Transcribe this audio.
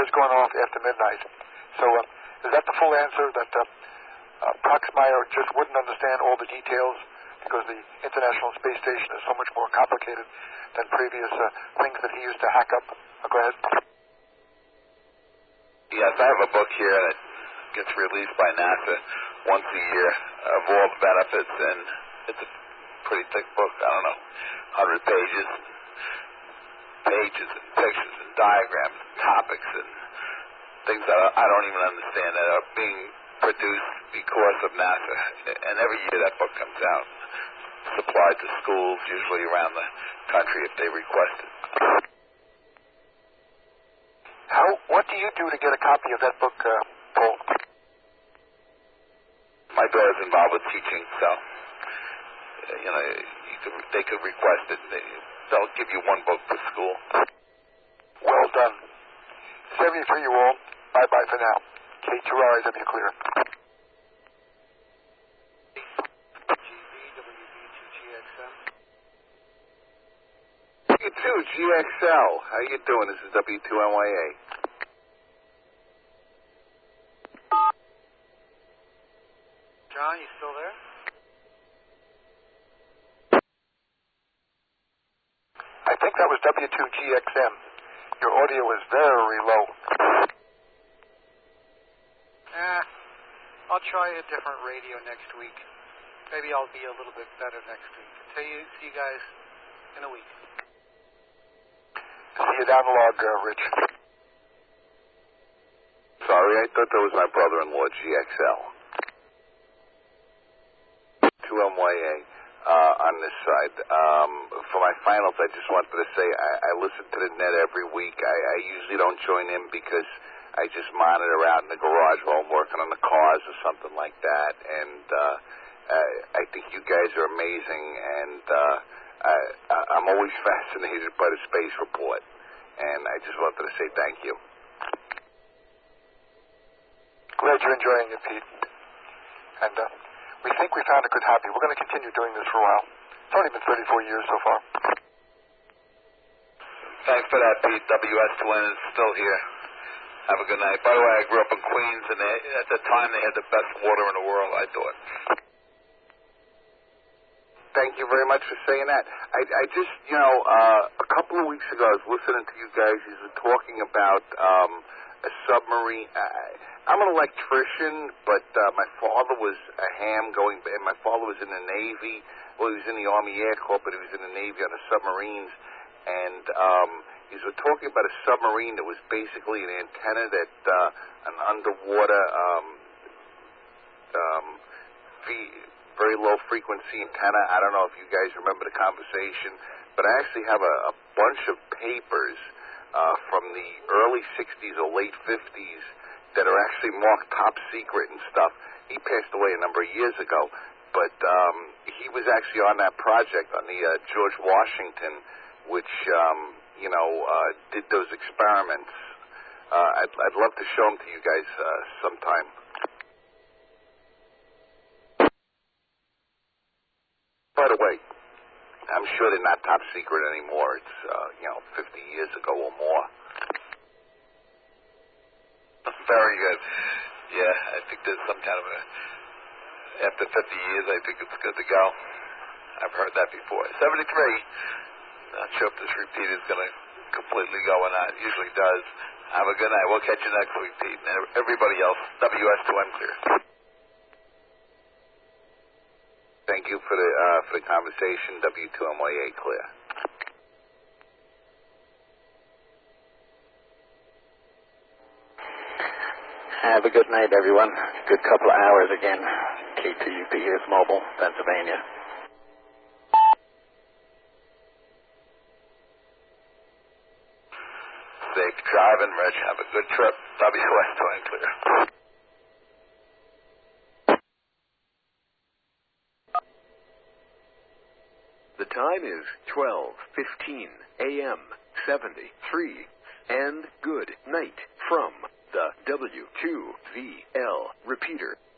was going off after midnight. So is that the full answer, that Proxmire just wouldn't understand all the details because the International Space Station is so much more complicated than previous things that he used to hack up? Go ahead. Yes, I have a book here that gets released by NASA once a year of all the benefits, and it's a pretty thick book, I don't know, 100 pages and pictures and diagrams and topics and things that I don't even understand that are being produced because of NASA. And every year that book comes out, supplied to schools, usually around the country if they request it. What do you do to get a copy of that book, Paul? My daughter's involved with teaching, so they could request it. They'll give you one book per school. Well done. 70 for you all. Bye-bye for now. K2RIW clear. W2GXL. How you doing? This is W2NYA. John, you still there? I think that was W2GXM. Your audio is very low. I'll try a different radio next week. Maybe I'll be a little bit better next week. See you guys in a week. See you down the log, Rich. Sorry, I thought that was my brother-in-law, GXL. 2MYA on this side. For my finals, I just wanted to say I listen to the net every week. I usually don't join in because I just monitor out in the garage while I'm working on the cars or something like that. And I think you guys are amazing, and I'm always fascinated by the space report. And I just wanted to say thank you. Glad you're enjoying it, Pete. And we think we found a good hobby. We're going to continue doing this for a while. It's only been 34 years so far. Thanks for that, Pete. WS Twin is still here. Have a good night. By the way, I grew up in Queens, and at the time they had the best water in the world, I thought. Thank you very much for saying that. I just, a couple of weeks ago, I was listening to you guys. You were talking about a submarine. I'm an electrician, but my father was a ham and my father was in the Navy. Well, he was in the Army Air Corps, but he was in the Navy on the submarines. And he was talking about a submarine that was basically an antenna that, an underwater, very low frequency antenna. I don't know if you guys remember the conversation, but I actually have a bunch of papers from the early 60s or late 50s that are actually marked top secret and stuff. He passed away a number of years ago, but he was actually on that project on the George Washington, which did those experiments. I'd love to show them to you guys sometime. By the way, I'm sure they're not top secret anymore. It's 50 years ago or more. Very good. Yeah, I think there's some kind of after 50 years, I think it's good to go. I've heard that before. 73. Not sure if this repeat is going to completely go or not. It usually does. Have a good night. We'll catch you next week, Pete. And everybody else, WS2M clear. Thank you for the conversation. W2MYA clear. Have a good night, everyone. Good couple of hours again. K2UP here's Mobile, Pennsylvania. Safe driving, Rich. Have a good trip. WS2M clear. The time is 12:15 a.m. 73, and good night from the W2VL repeater.